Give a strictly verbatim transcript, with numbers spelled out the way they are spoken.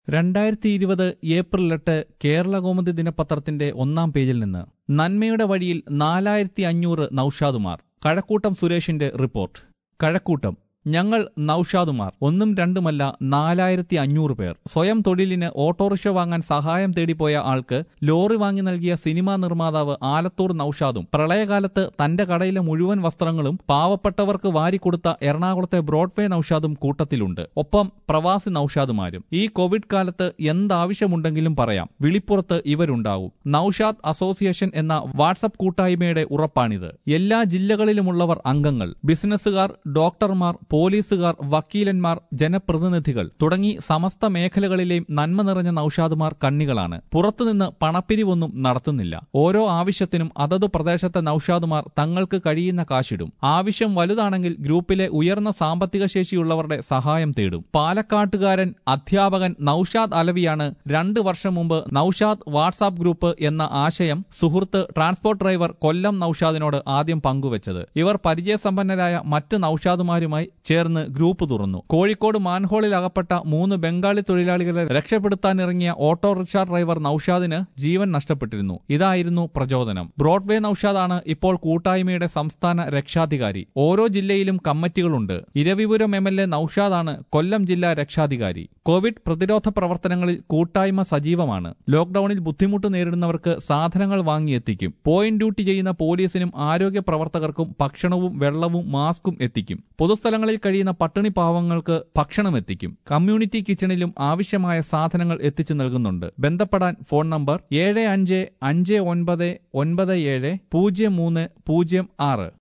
രണ്ടായിരത്തി ഇരുപത് ഏപ്രിൽ എട്ട് കേരളകൗമുദി ദിനപത്രത്തിന്റെ ഒന്നാം പേജിൽ നിന്ന് നന്മയുടെ വഴിയിൽ നാലായിരത്തി അഞ്ഞൂറ് നൌഷാദുമാർ. കഴക്കൂട്ടം സുരേഷിന്റെ റിപ്പോർട്ട്. കഴക്കൂട്ടം ഞങ്ങൾ നൌഷാദുമാർ ഒന്നും രണ്ടുമല്ല നാലായിരത്തി അഞ്ഞൂറ് പേർ. സ്വയം തൊഴിലിന് ഓട്ടോറിക്ഷ വാങ്ങാൻ സഹായം തേടിപ്പോയ ആൾക്ക് ലോറി വാങ്ങി നൽകിയ സിനിമാ നിർമ്മാതാവ് ആലത്തൂർ നൌഷാദും പ്രളയകാലത്ത് തന്റെ കടയിലെ മുഴുവൻ വസ്ത്രങ്ങളും പാവപ്പെട്ടവർക്ക് വാരിക്കൊടുത്ത എറണാകുളത്തെ ബ്രോഡ്വേ നൌഷാദും കൂട്ടത്തിലുണ്ട്. ഒപ്പം പ്രവാസി നൌഷാദുമാരും. ഈ കോവിഡ് കാലത്ത് എന്താവശ്യമുണ്ടെങ്കിലും പറയാം, വിളിപ്പുറത്ത് ഇവരുണ്ടാവും. നൌഷാദ് അസോസിയേഷൻ എന്ന വാട്സപ്പ് കൂട്ടായ്മയുടെ ഉറപ്പാണിത്. എല്ലാ ജില്ലകളിലുമുള്ളവർ അംഗങ്ങൾ. ബിസിനസ്സുകാർ, ഡോക്ടർമാർ, പോലീസുകാർ, വക്കീലന്മാർ, ജനപ്രതിനിധികൾ തുടങ്ങി സമസ്ത മേഖലകളിലെയും നന്മ നിറഞ്ഞ നൌഷാദുമാർ കണ്ണികളാണ്. പുറത്തുനിന്ന് പണപ്പിരിവൊന്നും നടത്തുന്നില്ല. ഓരോ ആവശ്യത്തിനും അതതു പ്രദേശത്തെ നൌഷാദുമാർ തങ്ങൾക്ക് കഴിയുന്ന കാശിടും. ആവശ്യം വലുതാണെങ്കിൽ ഗ്രൂപ്പിലെ ഉയർന്ന സാമ്പത്തിക ശേഷിയുള്ളവരുടെ സഹായം തേടും. പാലക്കാട്ടുകാരൻ അധ്യാപകൻ നൌഷാദ് അലവിയാണ് രണ്ട് വർഷം മുമ്പ് നൌഷാദ് വാട്സാപ്പ് ഗ്രൂപ്പ് എന്ന ആശയം സുഹൃത്ത് ട്രാൻസ്പോർട്ട് ഡ്രൈവർ കൊല്ലം നൌഷാദിനോട് ആദ്യം പങ്കുവച്ചത്. ഇവർ പരിചയസമ്പന്നരായ മറ്റ് നൌഷാദുമാരുമായി ചേർന്ന് ഗ്രൂപ്പ് തുറന്നു. കോഴിക്കോട് മാൻഹോളിൽ അകപ്പെട്ട മൂന്ന് ബംഗാളി തൊഴിലാളികളെ രക്ഷപ്പെടുത്താനിറങ്ങിയ ഓട്ടോറിക്ഷ ഡ്രൈവർ നൌഷാദിന് ജീവൻ നഷ്ടപ്പെട്ടിരുന്നു. ഇതായിരുന്നു പ്രചോദനം. ബ്രോഡ്വേ നൌഷാദാണ് ഇപ്പോൾ കൂട്ടായ്മയുടെ സംസ്ഥാന രക്ഷാധികാരി. ഓരോ ജില്ലയിലും കമ്മിറ്റികളുണ്ട്. ഇരവിപുരം എം എൽ എ നൌഷാദാണ് കൊല്ലം ജില്ലാ രക്ഷാധികാരി. കോവിഡ് പ്രതിരോധ പ്രവർത്തനങ്ങളിൽ കൂട്ടായ്മ സജീവമാണ്. ലോക്ഡൌണിൽ ബുദ്ധിമുട്ട് നേരിടുന്നവർക്ക് സാധനങ്ങൾ വാങ്ങിയെത്തിക്കും. പോയിന്റ് ഡ്യൂട്ടി ചെയ്യുന്ന പോലീസിനും ആരോഗ്യ പ്രവർത്തകർക്കും ഭക്ഷണവും വെള്ളവും മാസ്കും എത്തിക്കും. പൊതുസ്ഥലങ്ങളിൽ കഴിയുന്ന പട്ടിണി പാവങ്ങൾക്ക് ഭക്ഷണം എത്തിക്കും. കമ്മ്യൂണിറ്റി കിച്ചണിലും ആവശ്യമായ സാധനങ്ങൾ എത്തിച്ചു നൽകുന്നുണ്ട്. ബന്ധപ്പെടാൻ ഫോൺ നമ്പർ ഏഴ് അഞ്ച് അഞ്ച് ഒൻപത് ഒൻപത് ഏഴ് പൂജ്യം മൂന്ന് പൂജ്യം ആറ്.